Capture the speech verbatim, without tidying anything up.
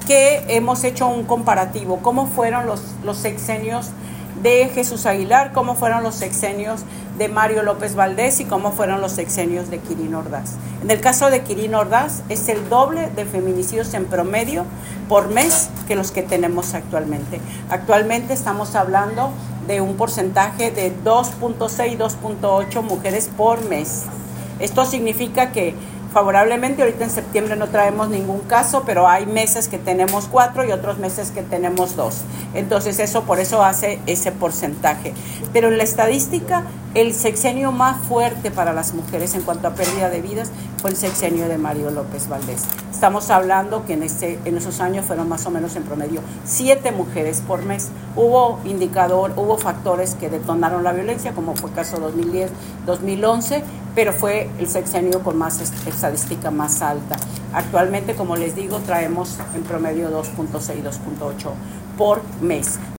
que hemos hecho un comparativo, cómo fueron los, los sexenios de Jesús Aguilar, cómo fueron los sexenios de Mario López Valdés y cómo fueron los sexenios de Quirino Ordaz. En el caso de Quirino Ordaz es el doble de feminicidios en promedio por mes que los que tenemos actualmente. Actualmente estamos hablando de un porcentaje de dos punto seis, dos punto ocho mujeres por mes. Esto significa que favorablemente, ahorita en septiembre no traemos ningún caso, pero hay meses que tenemos cuatro y otros meses que tenemos dos. Entonces eso por eso hace ese porcentaje. Pero en la estadística, el sexenio más fuerte para las mujeres en cuanto a pérdida de vidas fue el sexenio de Mario López Valdés. Estamos hablando que en, este, en esos años fueron más o menos en promedio siete mujeres por mes. Hubo indicador, hubo factores que detonaron la violencia, como fue el caso dos mil diez, dos mil once, pero fue el sexenio con más estadística más alta. Actualmente, como les digo, traemos en promedio dos punto seis, dos punto ocho por mes.